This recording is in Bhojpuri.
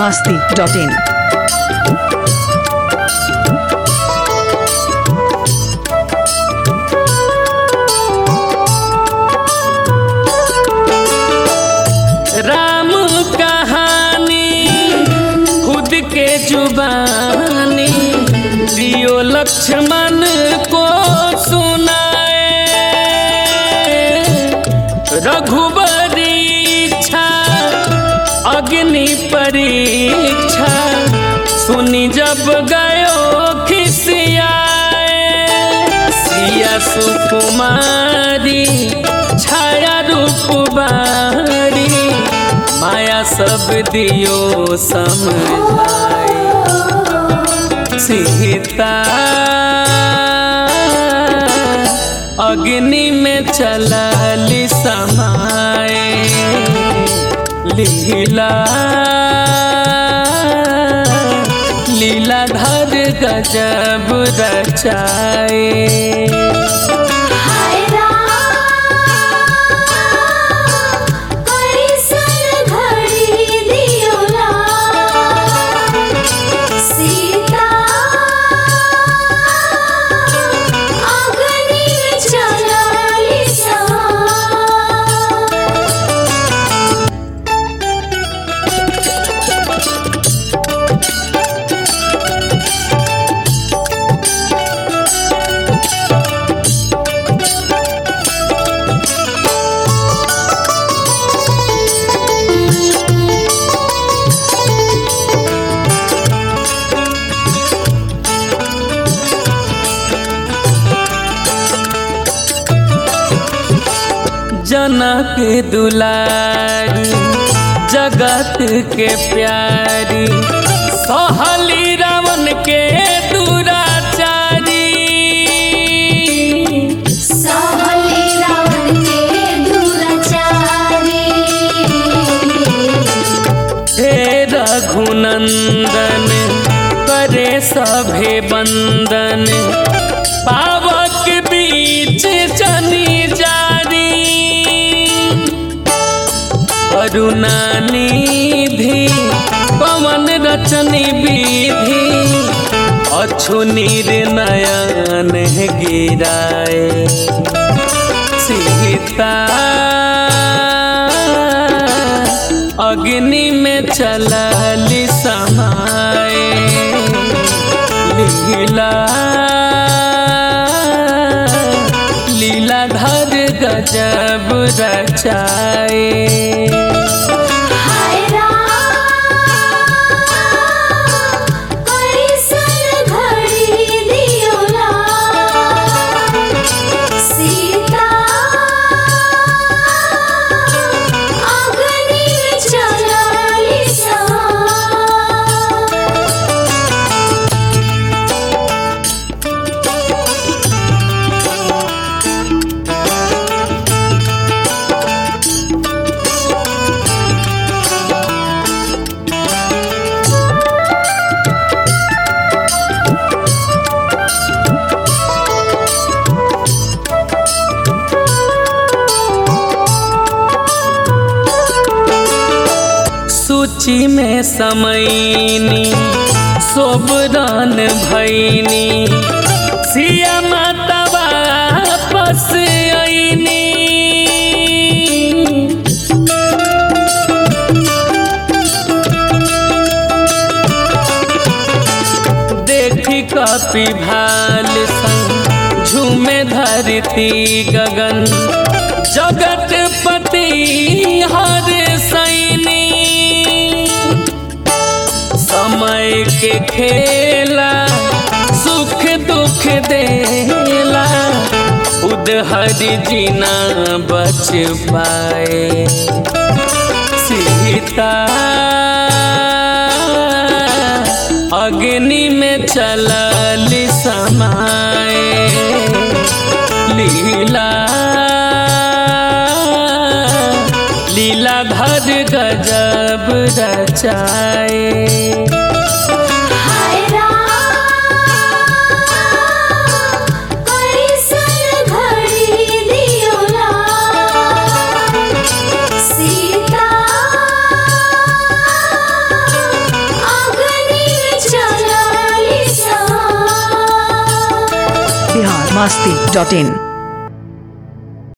masti.in. राम कहानी खुद के जुबानी दियो लक्ष्मण को सुनाए। रघुबर इच्छा अग्नि परीक्षा सुनी जब गयो खिसियाए। सिया सुकुमारी छाया रूप बारी माया सब दियो समझाए। सीता अग्नि में चलली समाए। लीला लीलाधर गजब रचाए। जनक दुलारी जगत के प्यारी सहली रावण के दुराचारी। सहली रावण के दुराचारी। हे रघुनंदन करे सभे बंदन पावक बीच जनी जारी। करुणानिधि पवन रचनी विधि अछु निर्नयन गिराए। सीता अग्नि में चलली समाए। लीला लीलाधर गजब रचाए। सूची में समयनी सोबरान भैनी सिया माता वापस आईनी। देखी कपि भाल संग झूमे धरती गगन जगत पति हर सैनी। समय के खेला सुख दुख देला उदहरि जीना बच पाए। सीता अग्नि में चलली समाए। लीला लीलाधर गजब रचाए। masti.in.